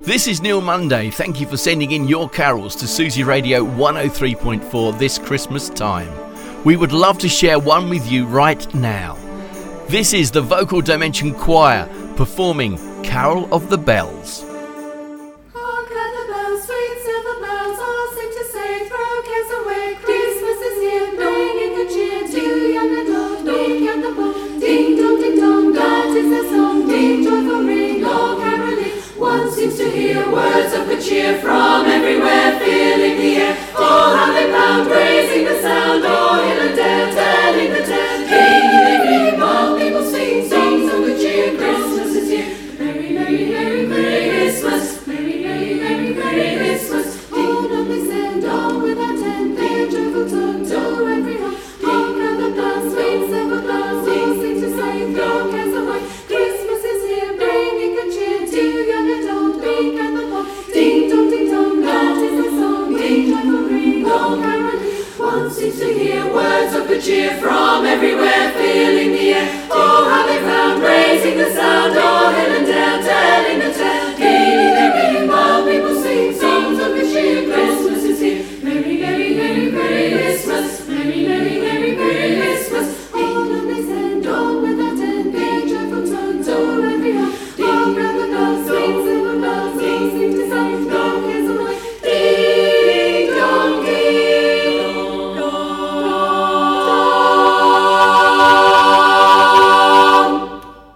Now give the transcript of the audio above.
This is Neil Monday. Thank you for sending in your carols to Susie Radio 103.4 this Christmas time. We would love to share one with you right now. This is the Vocal Dimension Choir performing Carol of the Bells. Hark at the bells, sweet silver bells, all sing to say, throw cares away. Christmas is here, bringing good cheer to young and old, big and the bold. Ding dong, that is their song. Ding joyful ring, all caroling. One seems to hear words of good cheer from everywhere, filling the air. All how they bound, raising the sound, all hill and dale, telling the tale. Ring, while people sing songs of good cheer. Christmas is here. Merry, merry, merry, merry Christmas. Merry, merry, merry, merry Christmas. All numbers send on with our tent, their joyful tone to every home. Hark at the bells, sweet silver bells, all sing to say, throw cares away. Christmas is here, bringing good cheer to young and old, big and the bold. Ding dong, that is the song. Ding joyful ring, all caroling. One seems to hear words of good cheer from everywhere, feeling